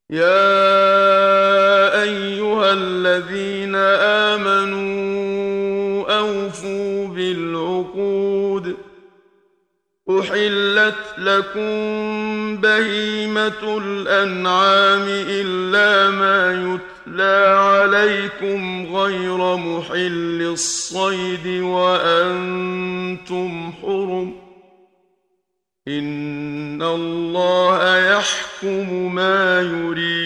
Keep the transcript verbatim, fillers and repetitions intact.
يا أيها الذين آمنوا أوفوا بالعقود. أحلت لكم بهيمة الأنعام إلا ما يتلى عليكم غير محل الصيد وأنتم حرم. إن الله يحكم ما يريد.